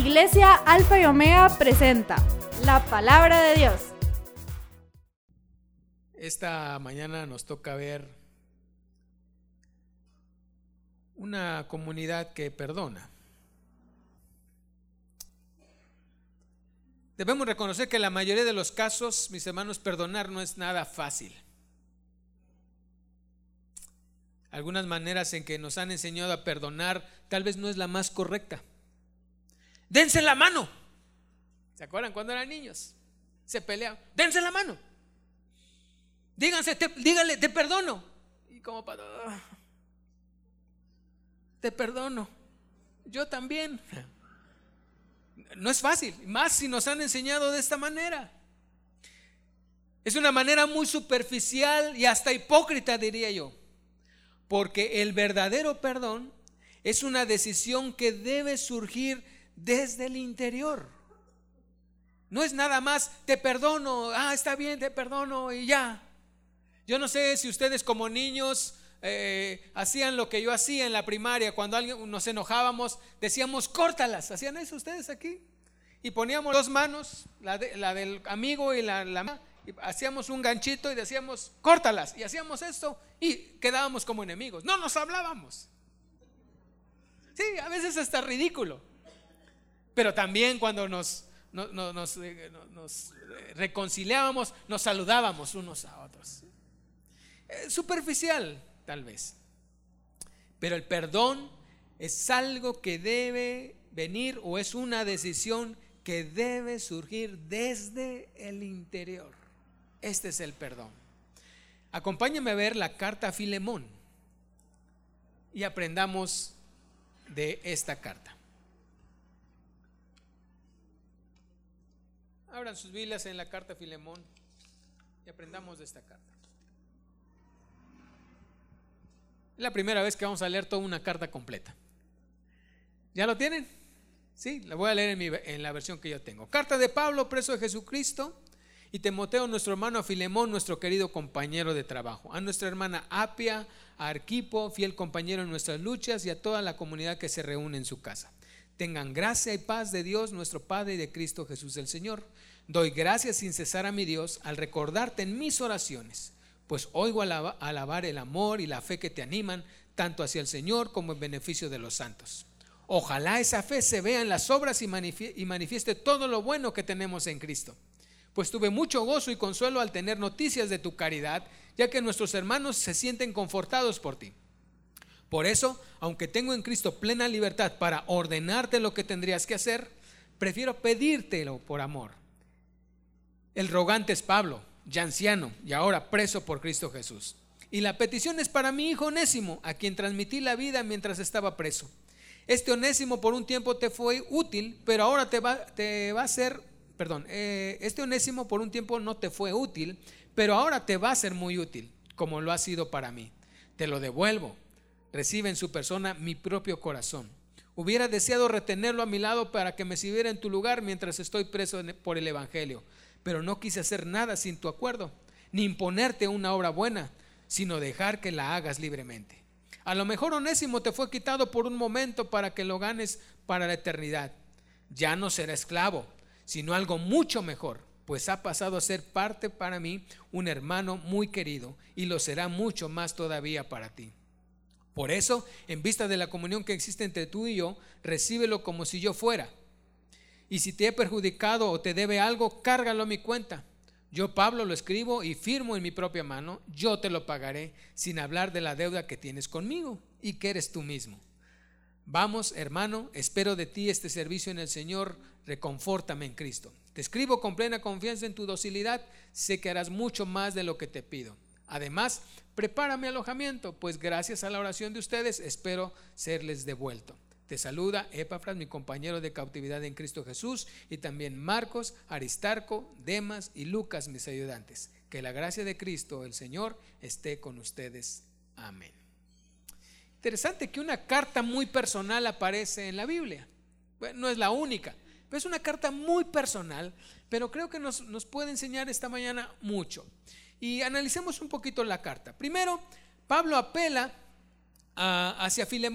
Iglesia Alfa y Omega presenta la palabra de Dios. Esta mañana nos toca ver una comunidad que perdona. Debemos reconocer que en la mayoría de los casos, mis hermanos, perdonar no es nada fácil. Algunas maneras en que nos han enseñado a perdonar tal vez no es la más correcta. Dense la mano. ¿Se acuerdan cuando eran niños? Se peleaban. Dense la mano. Díganle, te perdono. Y como para, te perdono. Yo también. No es fácil, más si nos han enseñado de esta manera. Es una manera muy superficial y hasta hipócrita, diría yo. Porque el verdadero perdón es una decisión que debe surgir desde el interior. No es nada más te perdono, está bien, te perdono y ya. Yo no sé si ustedes como niños hacían lo que yo hacía en la primaria. Cuando alguien nos enojábamos decíamos córtalas. ¿Hacían eso ustedes aquí? Y poníamos dos manos, la del amigo y la y hacíamos un ganchito y decíamos córtalas, y hacíamos esto y quedábamos como enemigos, no nos hablábamos. Sí, a veces hasta ridículo. Pero también cuando nos reconciliábamos, nos saludábamos unos a otros. Superficial tal vez, pero el perdón es algo que debe venir, o es una decisión que debe surgir desde el interior. Este es el perdón. Acompáñame a ver la carta a Filemón y aprendamos de esta carta. Abran sus Biblias en la carta a Filemón y aprendamos de esta carta. Es la primera vez que vamos a leer toda una carta completa. ¿Ya lo tienen? Sí, la voy a leer en la versión que yo tengo. Carta de Pablo, preso de Jesucristo, y Timoteo, nuestro hermano, a Filemón, nuestro querido compañero de trabajo, a nuestra hermana Apia, a Arquipo, fiel compañero en nuestras luchas, y a toda la comunidad que se reúne en su casa. Tengan gracia y paz de Dios nuestro Padre y de Cristo Jesús el Señor. Doy gracias sin cesar a mi Dios al recordarte en mis oraciones, pues oigo alabar el amor y la fe que te animan, tanto hacia el Señor como en beneficio de los santos. Ojalá esa fe se vea en las obras y manifieste todo lo bueno que tenemos en Cristo. Pues tuve mucho gozo y consuelo al tener noticias de tu caridad, ya que nuestros hermanos se sienten confortados por ti. Por eso, aunque tengo en Cristo plena libertad para ordenarte lo que tendrías que hacer, prefiero pedírtelo por amor. El rogante es Pablo, ya anciano y ahora preso por Cristo Jesús. Y la petición es para mi hijo Onésimo, a quien transmití la vida mientras estaba preso. Este Onésimo por un tiempo te fue útil, pero ahora este Onésimo por un tiempo no te fue útil, pero ahora te va a ser muy útil, como lo ha sido para mí. Te lo devuelvo. Recibe en su persona mi propio corazón. Hubiera deseado retenerlo a mi lado para que me sirviera en tu lugar mientras estoy preso por el evangelio, pero no quise hacer nada sin tu acuerdo, ni imponerte una obra buena, sino dejar que la hagas libremente. A lo mejor Onésimo te fue quitado por un momento para que lo ganes para la eternidad. Ya no será esclavo, sino algo mucho mejor, pues ha pasado a ser parte para mí, un hermano muy querido, y lo será mucho más todavía para ti. Por eso, en vista de la comunión que existe entre tú y yo, recíbelo como si yo fuera. Y si te he perjudicado o te debe algo, cárgalo a mi cuenta. Yo, Pablo, lo escribo y firmo en mi propia mano. Yo te lo pagaré, sin hablar de la deuda que tienes conmigo y que eres tú mismo. Vamos, hermano, espero de ti este servicio en el Señor. Reconfórtame en Cristo. Te escribo con plena confianza en tu docilidad. Sé que harás mucho más de lo que te pido. Además, prepárame alojamiento, pues gracias a la oración de ustedes espero serles devuelto. Te saluda Epafras, mi compañero de cautividad en Cristo Jesús, y también Marcos, Aristarco, Demas y Lucas, mis ayudantes. Que la gracia de Cristo, el Señor, esté con ustedes. Amén. Interesante que una carta muy personal aparece en la Biblia. Bueno, no es la única, pero es una carta muy personal, pero creo que nos puede enseñar esta mañana mucho. Y analicemos un poquito la carta. Primero, Pablo apela hacia Filemón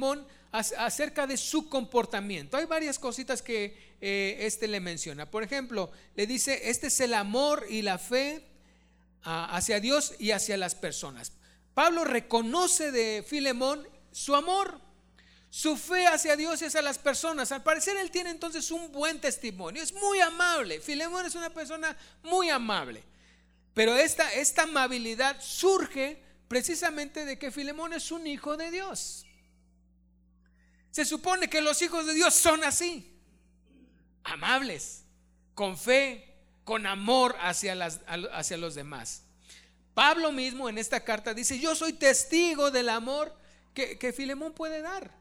acerca de su comportamiento. Hay varias cositas que le menciona. Por ejemplo, le dice, este es el amor y la fe hacia Dios y hacia las personas. Pablo reconoce de Filemón su amor, su fe hacia Dios y hacia las personas. Al parecer él tiene entonces un buen testimonio, es muy amable. Filemón es una persona muy amable, pero esta amabilidad surge precisamente de que Filemón es un hijo de Dios. Se supone que los hijos de Dios son así, amables, con fe, con amor hacia los demás. Pablo mismo en esta carta dice, yo soy testigo del amor que Filemón puede dar.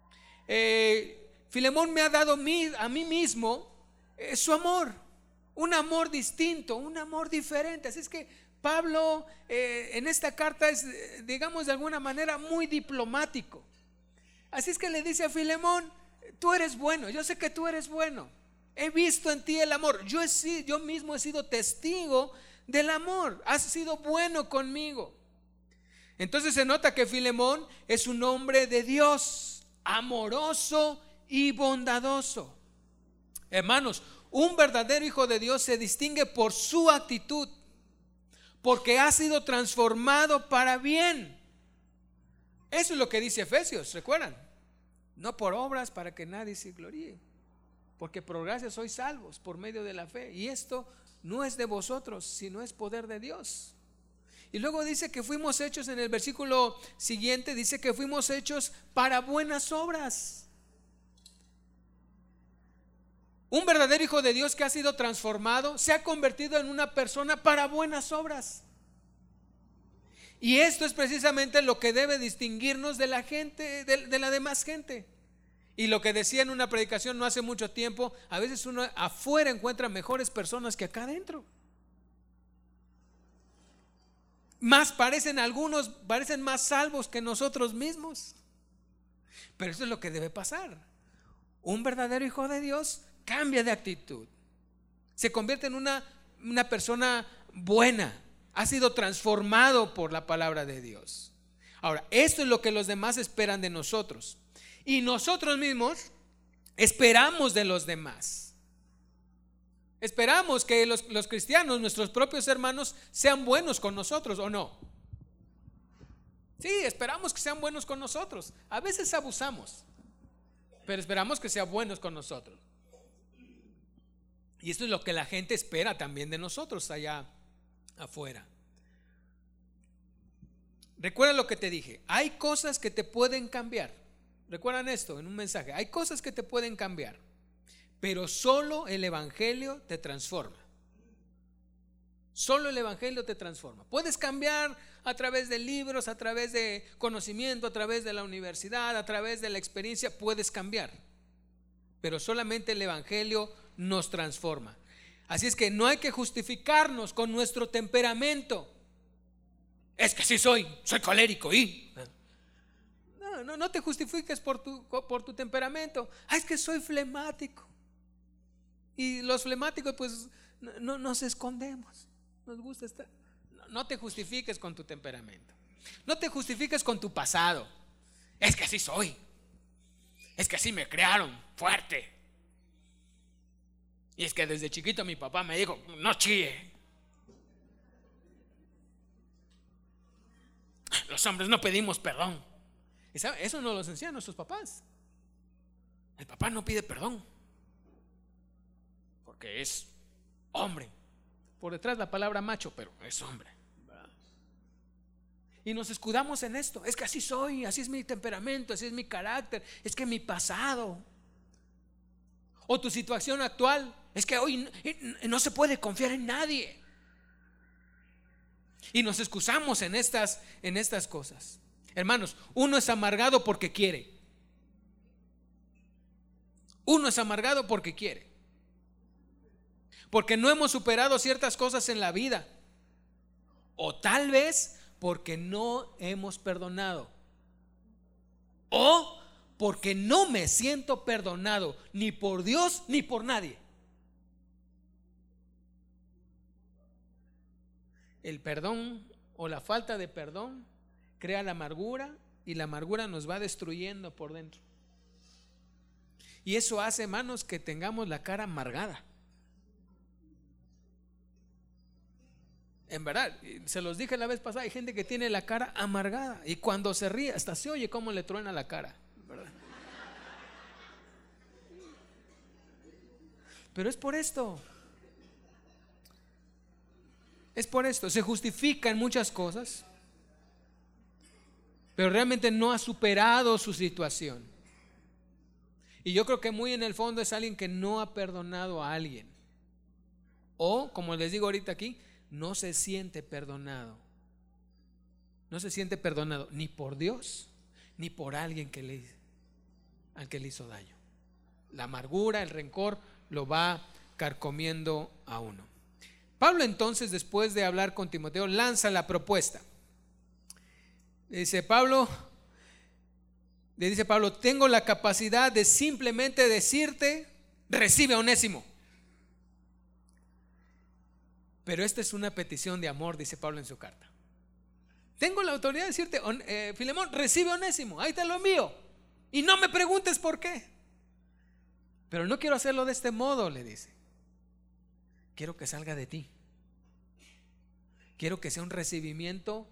Filemón me ha dado a mí mismo su amor, un amor distinto, un amor diferente. Así es que Pablo en esta carta es, digamos, de alguna manera muy diplomático. Así es que le dice a Filemón, tú eres bueno, yo sé que tú eres bueno, he visto en ti el amor, yo mismo he sido testigo del amor, has sido bueno conmigo. Entonces se nota que Filemón es un hombre de Dios, amoroso y bondadoso. Hermanos, un verdadero hijo de Dios se distingue por su actitud, porque ha sido transformado para bien. Eso es lo que dice Efesios, ¿recuerdan? No por obras para que nadie se gloríe, porque por gracia sois salvos por medio de la fe, y esto no es de vosotros, sino es poder de Dios. Y luego dice que fuimos hechos, en el versículo siguiente dice que fuimos hechos para buenas obras. Un verdadero hijo de Dios que ha sido transformado se ha convertido en una persona para buenas obras. Y esto es precisamente lo que debe distinguirnos de la gente, de la demás gente. Y lo que decía en una predicación no hace mucho tiempo, a veces uno afuera encuentra mejores personas que acá adentro. Algunos parecen más salvos que nosotros mismos. Pero eso es lo que debe pasar. Un verdadero hijo de Dios cambia de actitud, se convierte en una persona buena, ha sido transformado por la palabra de Dios. Ahora, esto es lo que los demás esperan de nosotros, y nosotros mismos esperamos de los demás. Esperamos que los cristianos, nuestros propios hermanos, sean buenos con nosotros, ¿o no? Sí, esperamos que sean buenos con nosotros. A veces abusamos, pero esperamos que sean buenos con nosotros. Y esto es lo que la gente espera también de nosotros allá afuera. Recuerda lo que te dije, hay cosas que te pueden cambiar. Recuerdan esto en un mensaje, hay cosas que te pueden cambiar, pero solo el evangelio te transforma. Solo el evangelio te transforma. Puedes cambiar a través de libros, a través de conocimiento, a través de la universidad, a través de la experiencia, puedes cambiar, pero solamente el evangelio nos transforma. Así es que no hay que justificarnos con nuestro temperamento. Es que sí soy colérico y no te justifiques por tu temperamento. Es que soy flemático. Y los flemáticos pues no nos escondemos, nos gusta estar. No te justifiques con tu temperamento, no te justifiques con tu pasado. Es que así soy, es que así me crearon fuerte, y es que desde chiquito mi papá me dijo no chille. Los hombres no pedimos perdón. ¿Y sabe? Eso nos lo enseñan nuestros papás. El papá no pide perdón porque es hombre. Por detrás la palabra macho, pero es hombre. Y nos escudamos en esto. Es que así soy, así es mi temperamento, así es mi carácter, es que mi pasado o tu situación actual. Es que hoy no se puede confiar en nadie. Y nos excusamos en estas cosas. Hermanos, uno es amargado porque quiere. Uno es amargado porque quiere. Porque no hemos superado ciertas cosas en la vida. O tal vez porque no hemos perdonado. O porque no me siento perdonado ni por Dios ni por nadie. El perdón o la falta de perdón crea la amargura, y la amargura nos va destruyendo por dentro. Y eso hace, hermanos, que tengamos la cara amargada. En verdad, se los dije la vez pasada, hay gente que tiene la cara amargada y cuando se ríe hasta se oye cómo le truena la cara, ¿verdad? Pero es por esto. Es por esto. Se justifica en muchas cosas, pero realmente no ha superado su situación. Y yo creo que muy en el fondo es alguien que no ha perdonado a alguien. O, como les digo ahorita aquí, no se siente perdonado. No se siente perdonado ni por Dios ni por alguien al que le hizo daño. La amargura, el rencor lo va carcomiendo a uno. Pablo entonces, después de hablar con Timoteo, lanza la propuesta. Le dice Pablo, tengo la capacidad de simplemente decirte, recibe a Onésimo. Pero esta es una petición de amor, dice Pablo en su carta. Tengo la autoridad de decirte, Filemón, recibe a Onésimo, ahí te lo envío. Y no me preguntes por qué. Pero no quiero hacerlo de este modo, le dice. Quiero que salga de ti. Quiero que sea un recibimiento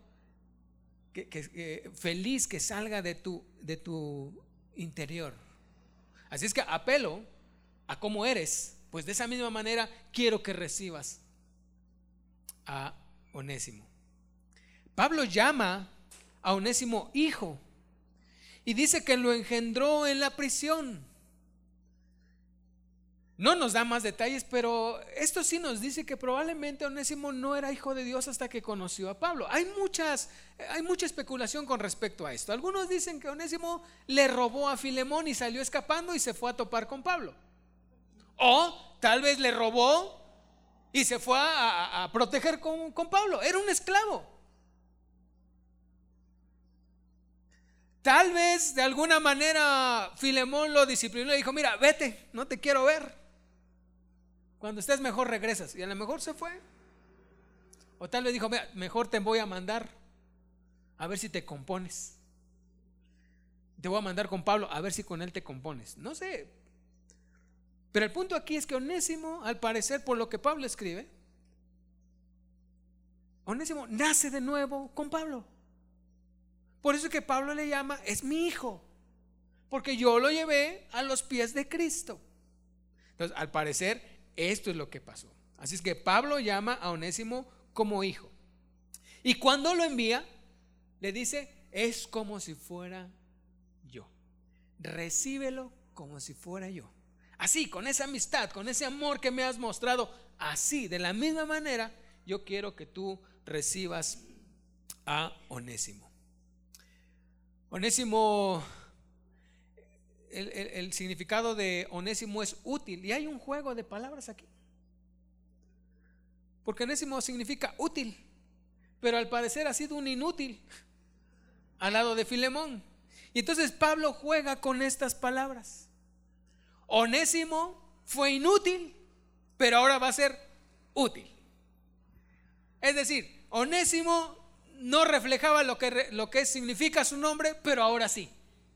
feliz, que salga de tu interior. Así es que apelo a cómo eres, pues de esa misma manera quiero que recibas a Onésimo. Pablo llama a Onésimo hijo y dice que lo engendró en la prisión. No nos da más detalles, pero esto sí nos dice que probablemente Onésimo no era hijo de Dios hasta que conoció a Pablo. Hay mucha especulación con respecto a esto. Algunos dicen que Onésimo le robó a Filemón y salió escapando y se fue a topar con Pablo. O tal vez le robó y se fue a proteger con Pablo. Era un esclavo. Tal vez de alguna manera Filemón lo disciplinó y dijo, mira, vete, no te quiero ver. Cuando estés mejor regresas. Y a lo mejor se fue. O tal vez dijo, mira, mejor te voy a mandar a ver si te compones. Te voy a mandar con Pablo a ver si con él te compones. No sé. Pero el punto aquí es que Onésimo, al parecer, por lo que Pablo escribe, Onésimo nace de nuevo con Pablo. Por eso es que Pablo le llama, es mi hijo, porque yo lo llevé a los pies de Cristo. Entonces, al parecer, esto es lo que pasó. Así es que Pablo llama a Onésimo como hijo. Y cuando lo envía, le dice, es como si fuera yo. Recíbelo como si fuera yo. Así, con esa amistad, con ese amor que me has mostrado, así, de la misma manera, yo quiero que tú recibas a Onésimo. Onésimo, el significado de Onésimo es útil. Y hay un juego de palabras aquí. Porque Onésimo significa útil, pero al parecer ha sido un inútil al lado de Filemón. Y entonces Pablo juega con estas palabras. Onésimo fue inútil, pero ahora va a ser útil. Es decir, Onésimo no reflejaba lo que significa su nombre, pero ahora sí.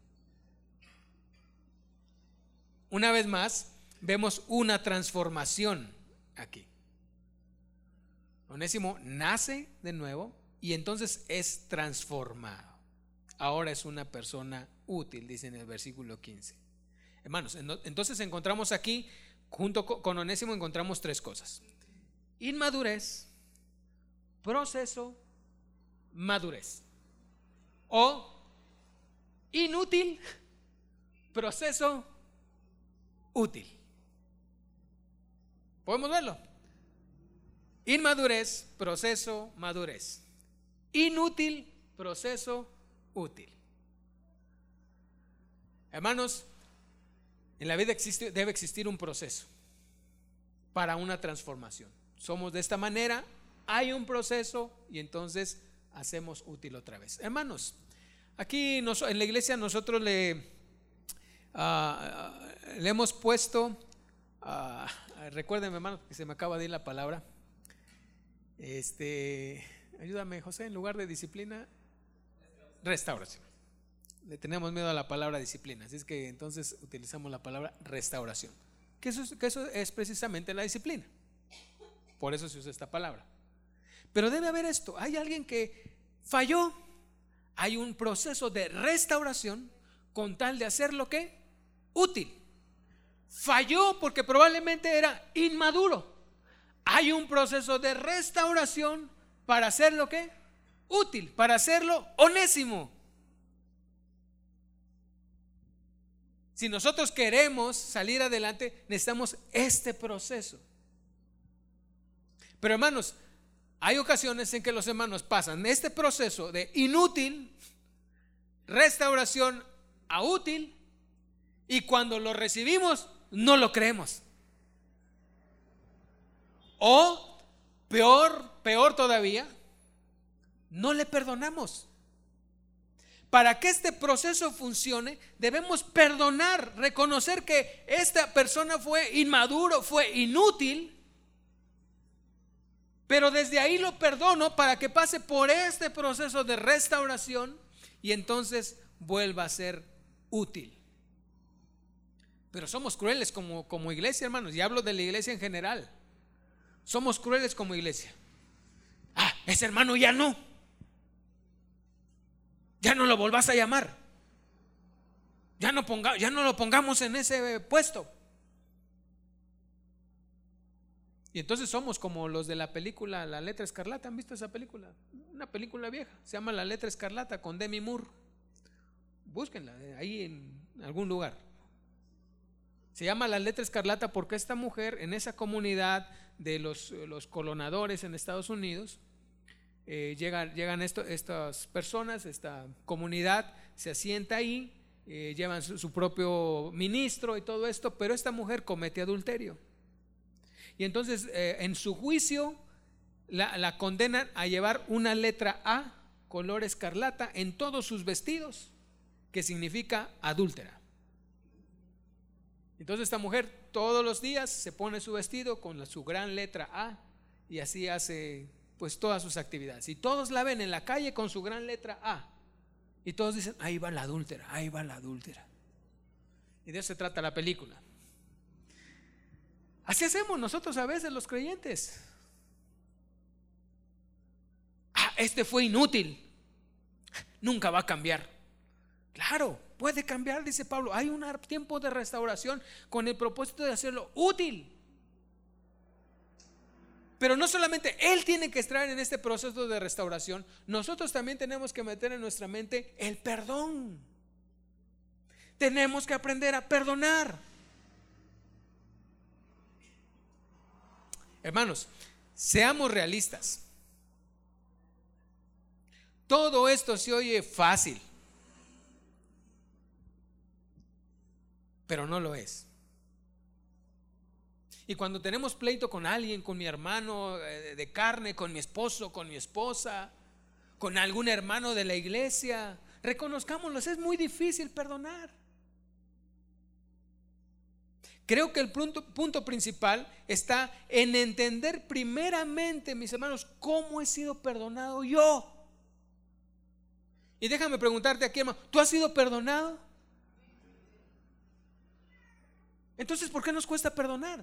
Una vez más, vemos una transformación aquí. Onésimo nace de nuevo y entonces es transformado. Ahora es una persona útil, dice en el versículo 15. Hermanos, entonces encontramos aquí, junto con Onésimo, encontramos tres cosas: inmadurez, proceso, madurez. O inútil, proceso, útil. ¿Podemos verlo? Inmadurez, proceso, madurez. Inútil, proceso, útil. Hermanos, en la vida debe existir un proceso para una transformación. Somos de esta manera, hay un proceso y entonces hacemos útil otra vez. Hermanos, aquí en la iglesia nosotros le hemos puesto, recuérdenme, hermano, que se me acaba de ir la palabra. Ayúdame, José, en lugar de disciplina, restauración. le tenemos miedo a la palabra disciplina, así es que entonces utilizamos la palabra restauración, que eso es precisamente la disciplina. Por eso se usa esta palabra. Pero debe haber esto: hay alguien que falló, hay un proceso de restauración con tal de hacerlo ¿qué? Útil. Falló porque probablemente era inmaduro. Hay un proceso de restauración para hacerlo ¿qué? Útil, para hacerlo onésimo. Si nosotros queremos salir adelante, necesitamos este proceso. Pero hermanos, hay ocasiones en que los hermanos pasan este proceso de inútil, restauración a útil, y cuando lo recibimos no lo creemos. O peor todavía, no le perdonamos. Para que este proceso funcione, debemos perdonar, reconocer que esta persona fue inmaduro, fue inútil, pero desde ahí lo perdono para que pase por este proceso de restauración y entonces vuelva a ser útil. Pero somos crueles como iglesia, hermanos, y hablo de la iglesia en general. Somos crueles como iglesia. Ese hermano ya no lo volvás a llamar, ya no lo pongamos en ese puesto. Y entonces somos como los de la película La Letra Escarlata. ¿Han visto esa película? Una película vieja, se llama La Letra Escarlata, con Demi Moore. Búsquenla ahí en algún lugar. Se llama La Letra Escarlata porque esta mujer, en esa comunidad de los colonadores en Estados Unidos, llegan estas personas, esta comunidad se asienta ahí, llevan su propio ministro y todo esto, pero esta mujer comete adulterio. Y entonces en su juicio la condenan a llevar una letra A color escarlata en todos sus vestidos, que significa adúltera. Entonces esta mujer todos los días se pone su vestido con su gran letra A y así hace pues todas sus actividades. Y todos la ven en la calle con su gran letra A y todos dicen: ahí va la adúltera, ahí va la adúltera. Y de eso se trata la película. Así hacemos nosotros a veces los creyentes. Este fue inútil, nunca va a cambiar. Claro, puede cambiar, dice Pablo. Hay un tiempo de restauración con el propósito de hacerlo útil. Pero no solamente él tiene que estar en este proceso de restauración, nosotros también tenemos que meter en nuestra mente el perdón. Tenemos que aprender a perdonar. Hermanos, seamos realistas. Todo esto se oye fácil, pero no lo es. Y cuando tenemos pleito con alguien, con mi hermano de carne, con mi esposo, con mi esposa, con algún hermano de la iglesia, reconozcámoslo, es muy difícil perdonar. Creo que el punto principal está en entender primeramente, mis hermanos, cómo he sido perdonado yo. Y déjame preguntarte aquí, hermano, ¿tú has sido perdonado? Entonces, ¿por qué nos cuesta perdonar?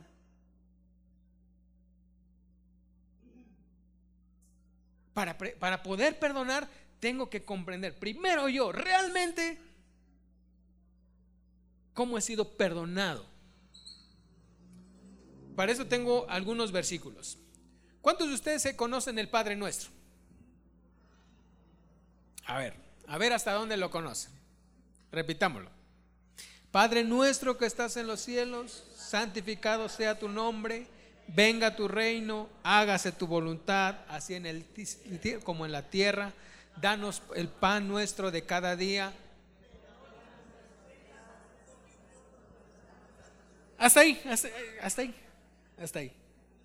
Para poder perdonar, tengo que comprender primero yo realmente cómo he sido perdonado. Para eso tengo algunos versículos. ¿Cuántos de ustedes se conocen el Padre Nuestro? A ver hasta dónde lo conocen. Repitámoslo. Padre nuestro que estás en los cielos, santificado sea tu nombre, venga tu reino, hágase tu voluntad, así en el como en la tierra. Danos el pan nuestro de cada día. Hasta ahí.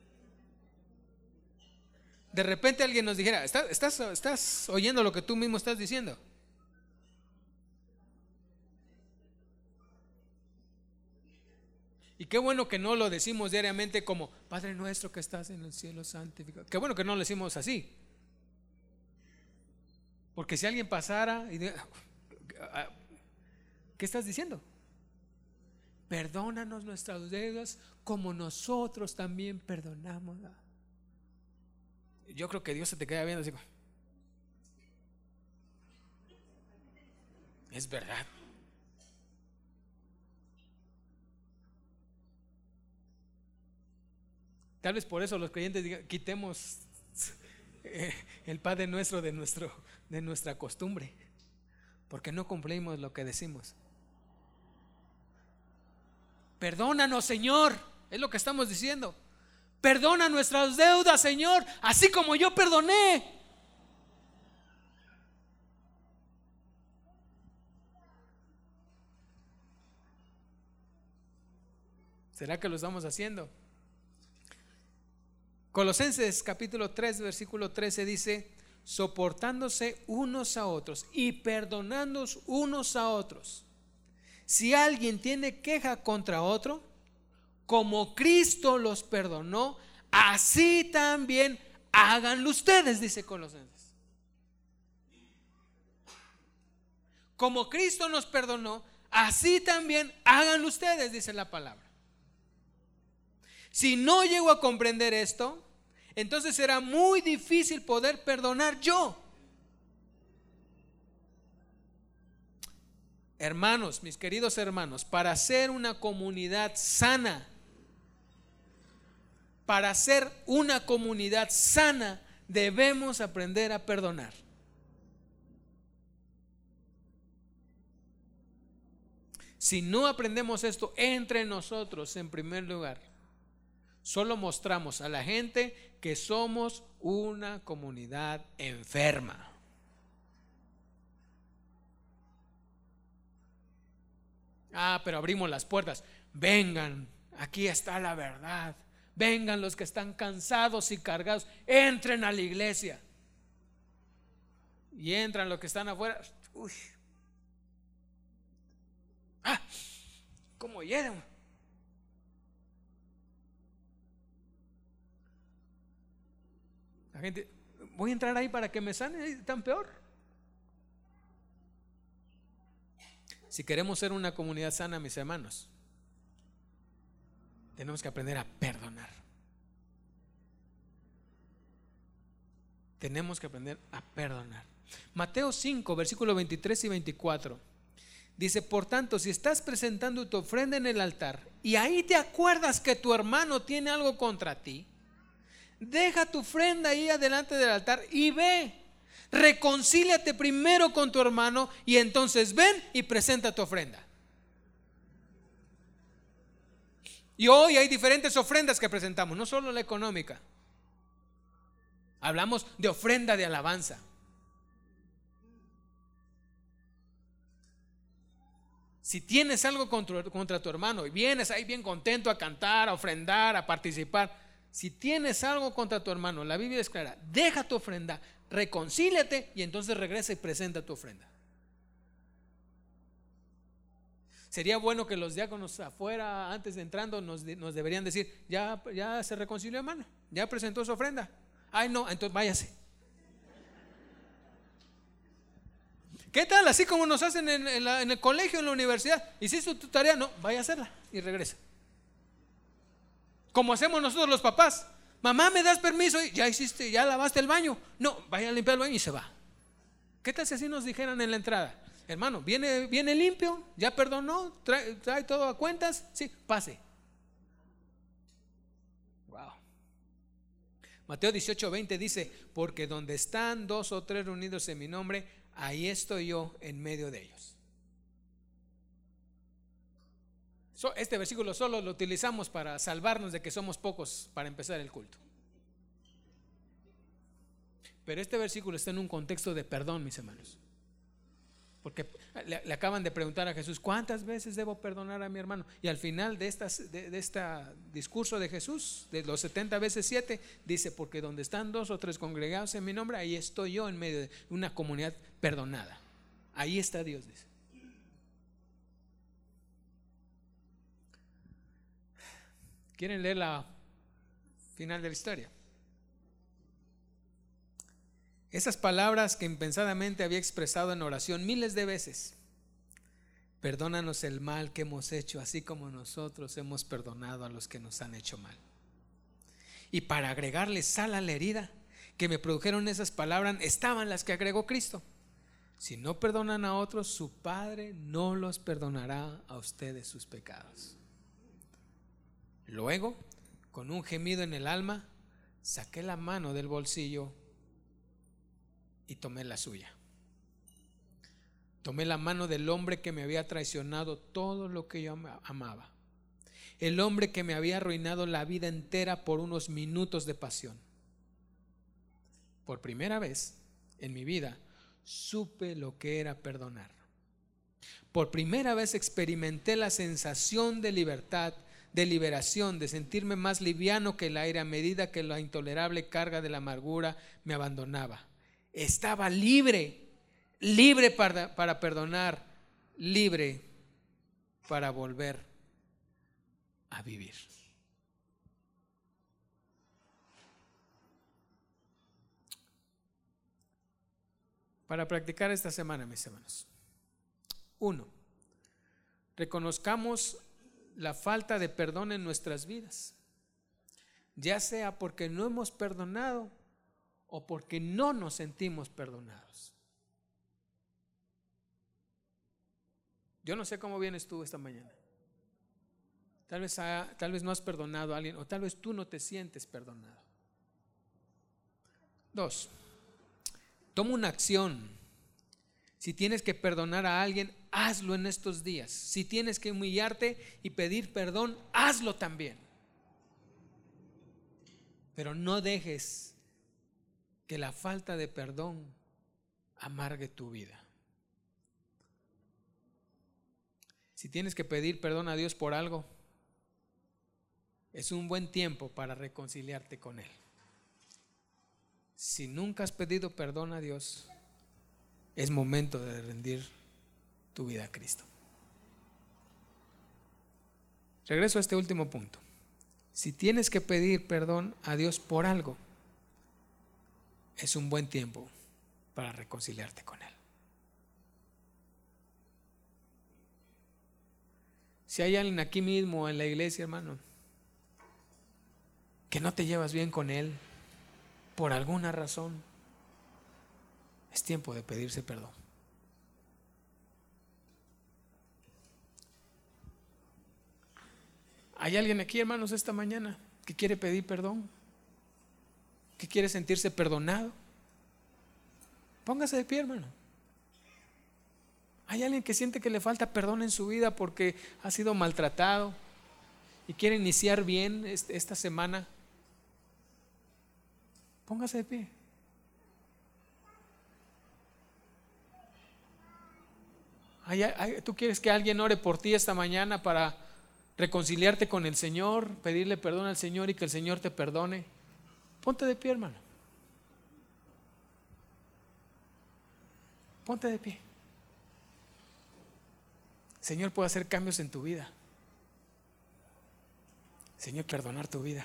De repente alguien nos dijera: ¿Estás oyendo lo que tú mismo estás diciendo? Y qué bueno que no lo decimos diariamente como: Padre nuestro que estás en el cielo, santificado. Qué bueno que no lo decimos así. Porque si alguien pasara y ¿Qué estás diciendo? Perdónanos nuestras deudas como nosotros también perdonamos. Yo creo que Dios se te queda viendo así. Es verdad. Tal vez por eso los creyentes digan, quitemos el Padre Nuestro de nuestra costumbre, porque no cumplimos lo que decimos. Perdónanos, Señor, es lo que estamos diciendo. Perdona nuestras deudas, Señor, así como yo perdoné. ¿Será que lo estamos haciendo? Colosenses capítulo 3 versículo 13 dice: soportándose unos a otros y perdonándonos unos a otros. Si alguien tiene queja contra otro, como Cristo los perdonó, así también háganlo ustedes, dice Colosenses. Como Cristo nos perdonó, así también háganlo ustedes, dice la palabra. Si no llego a comprender esto, entonces será muy difícil poder perdonar yo. Hermanos, mis queridos hermanos, para ser una comunidad sana, debemos aprender a perdonar. Si no aprendemos esto entre nosotros, en primer lugar, solo mostramos a la gente que somos una comunidad enferma. Pero abrimos las puertas. Vengan, aquí está la verdad. Vengan los que están cansados y cargados, entren a la iglesia. Y entran los que están afuera. Uy. ¿Cómo llegan? La gente, voy a entrar ahí para que me sane, tan peor. Si queremos ser una comunidad sana, mis hermanos, tenemos que aprender a perdonar. Tenemos que aprender a perdonar. Mateo 5, versículos 23 y 24 dice: por tanto, si estás presentando tu ofrenda en el altar y ahí te acuerdas que tu hermano tiene algo contra ti, deja tu ofrenda ahí adelante del altar y ve. Reconcíliate primero con tu hermano y entonces ven y presenta tu ofrenda. Y hoy hay diferentes ofrendas que presentamos, no solo la económica. Hablamos de ofrenda de alabanza. Si tienes algo contra tu hermano y vienes ahí bien contento a cantar, a ofrendar, a participar, si tienes algo contra tu hermano, la Biblia es clara: deja tu ofrenda, reconcíliate y entonces regresa y presenta tu ofrenda. Sería bueno que los diáconos afuera, antes de entrando, nos deberían decir: ya se reconcilió, hermano, ya presentó su ofrenda. Ay, no, entonces váyase. ¿Qué tal? Así como nos hacen en el colegio, en la universidad. ¿Hiciste tu tarea? No, vaya a hacerla y regresa. Como hacemos nosotros los papás: mamá, ¿me das permiso? Ya hiciste, ya lavaste el baño. No, vaya a limpiar el baño y se va. ¿Qué tal si así nos dijeran en la entrada? Hermano, viene limpio, ya perdonó, trae todo a cuentas, sí, pase. Wow. Mateo 18:20 dice: porque donde están 2 o 3 reunidos en mi nombre, ahí estoy yo en medio de ellos. Este versículo solo lo utilizamos para salvarnos de que somos pocos para empezar el culto. Pero este versículo está en un contexto de perdón, mis hermanos. Porque le acaban de preguntar a Jesús: ¿cuántas veces debo perdonar a mi hermano? Y al final de este discurso de Jesús, de los 70 veces 7, dice: porque donde están 2 o 3 congregados en mi nombre, ahí estoy yo en medio de una comunidad perdonada. Ahí está Dios, dice. ¿Quieren leer la final de la historia? Esas palabras que impensadamente había expresado en oración miles de veces, Perdónanos el mal que hemos hecho, así como nosotros hemos perdonado a los que nos han hecho mal. Y para agregarle sal a la herida que me produjeron esas palabras, estaban las que agregó Cristo: si no perdonan a otros, su Padre no los perdonará a ustedes sus pecados. Luego, con un gemido en el alma, saqué la mano del bolsillo y tomé la suya. Tomé la mano del hombre que me había traicionado todo lo que yo amaba, el hombre que me había arruinado la vida entera por unos minutos de pasión. Por primera vez en mi vida supe lo que era perdonar. Por primera vez experimenté la sensación de libertad, de liberación, de sentirme más liviano que el aire a medida que la intolerable carga de la amargura me abandonaba. Estaba libre para perdonar, libre para volver a vivir. Para practicar esta semana, mis hermanos: 1. Reconozcamos la falta de perdón en nuestras vidas, ya sea porque no hemos perdonado o porque no nos sentimos perdonados. Yo no sé cómo vienes tú esta mañana. Tal vez no has perdonado a alguien, o tal vez tú no te sientes perdonado. 2. Toma una acción. Si tienes que perdonar a alguien, hazlo en estos días. Si tienes que humillarte y pedir perdón, hazlo también. Pero no dejes que la falta de perdón amargue tu vida. Si tienes que pedir perdón a Dios por algo, es un buen tiempo para reconciliarte con Él. Si nunca has pedido perdón a Dios, es momento de rendir tu vida a Cristo. Regreso a este último punto. Si tienes que pedir perdón a Dios por algo, es un buen tiempo para reconciliarte con Él. Si hay alguien aquí mismo en la iglesia, hermano, que no te llevas bien con él por alguna razón, es tiempo de pedirse perdón. ¿Hay alguien aquí, hermanos, esta mañana que quiere pedir perdón? ¿Que quiere sentirse perdonado? Póngase de pie, hermano. ¿Hay alguien que siente que le falta perdón en su vida porque ha sido maltratado y quiere iniciar bien esta semana? Póngase de pie. ¿Tú quieres que alguien ore por ti esta mañana para reconciliarte con el Señor, pedirle perdón al Señor y que el Señor te perdone? Ponte de pie, hermano. Ponte de pie. El Señor puede hacer cambios en tu vida. El Señor perdonar tu vida.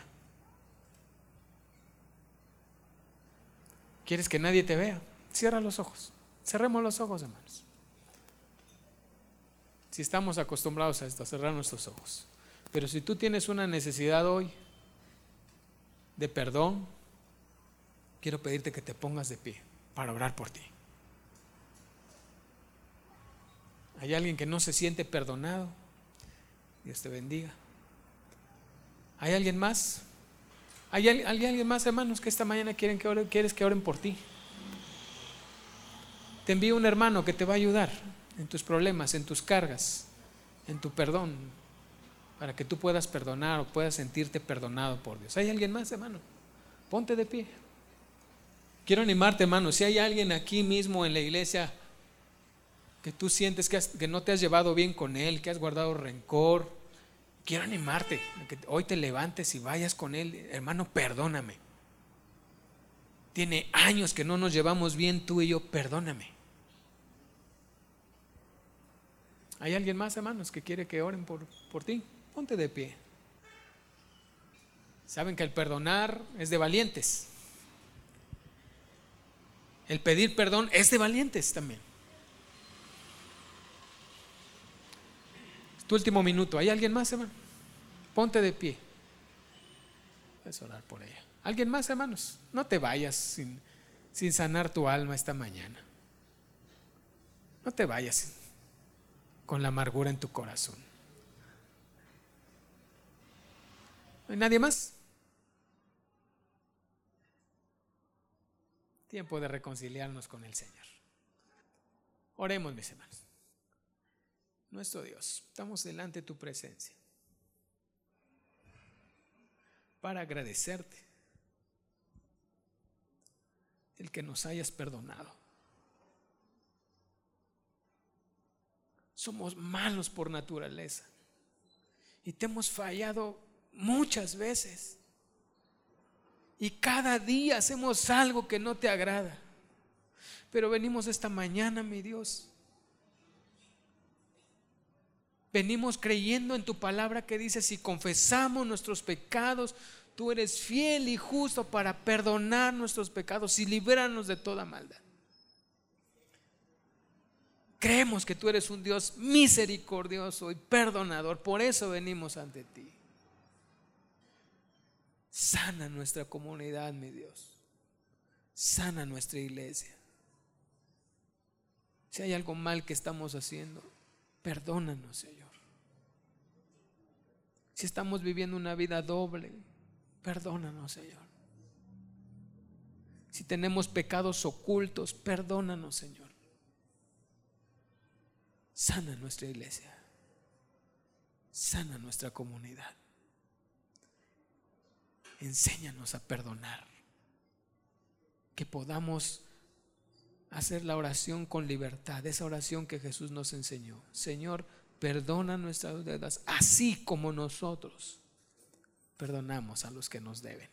¿Quieres que nadie te vea? Cierra los ojos. Cerremos los ojos, hermanos. Si estamos acostumbrados a esto, a cerrar nuestros ojos. Pero si tú tienes una necesidad hoy de perdón, quiero pedirte que te pongas de pie para orar por ti. ¿Hay alguien que no se siente perdonado? Dios te bendiga. ¿Hay alguien más? ¿Hay alguien más, hermanos, que esta mañana quieres que oren por ti? Te envío un hermano que te va a ayudar en tus problemas, en tus cargas, en tu perdón, para que tú puedas perdonar o puedas sentirte perdonado por Dios. ¿Hay alguien más, hermano? Ponte de pie. Quiero animarte, hermano. Si hay alguien aquí mismo en la iglesia que tú sientes que no te has llevado bien con él, que has guardado rencor, quiero animarte a que hoy te levantes y vayas con él. Hermano, perdóname. Tiene años que no nos llevamos bien tú y yo, perdóname. ¿Hay alguien más, hermanos, que quiere que oren por ti? Ponte de pie. Saben que el perdonar es de valientes. El pedir perdón es de valientes también. Tu último minuto. ¿Hay alguien más, hermano? Ponte de pie. Puedes orar por ella. ¿Alguien más, hermanos? No te vayas sin sanar tu alma esta mañana. No te vayas con la amargura en tu corazón. ¿No hay nadie más? Tiempo de reconciliarnos con el Señor. Oremos, mis hermanos. Nuestro Dios, estamos delante de tu presencia para agradecerte el que nos hayas perdonado. Somos malos por naturaleza y te hemos fallado muchas veces, y cada día hacemos algo que no te agrada, pero venimos esta mañana, mi Dios, venimos creyendo en tu palabra que dice: si confesamos nuestros pecados, tú eres fiel y justo para perdonar nuestros pecados y líbranos de toda maldad. Creemos que tú eres un Dios misericordioso y perdonador, por eso venimos ante ti. Sana nuestra comunidad, mi Dios. Sana nuestra iglesia. Si hay algo mal que estamos haciendo, perdónanos, Señor. Si estamos viviendo una vida doble, perdónanos, Señor. Si tenemos pecados ocultos, perdónanos, Señor. Sana nuestra iglesia. Sana nuestra comunidad. Enséñanos a perdonar. Que podamos hacer la oración con libertad, esa oración que Jesús nos enseñó. Señor, perdona nuestras deudas, así como nosotros perdonamos a los que nos deben.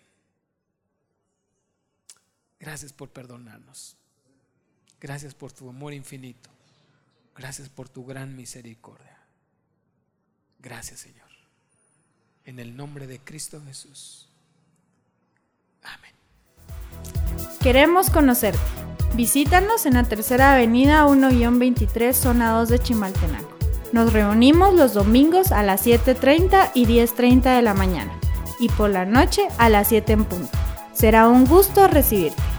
Gracias por perdonarnos. Gracias por tu amor infinito. Gracias por tu gran misericordia. Gracias, Señor. En el nombre de Cristo Jesús. Amén. Queremos conocerte. Visítanos en la Tercera Avenida 1-23, zona 2 de Chimaltenango. Nos reunimos los domingos a las 7:30 y 10:30 de la mañana y por la noche a las 7 en punto. Será un gusto recibirte.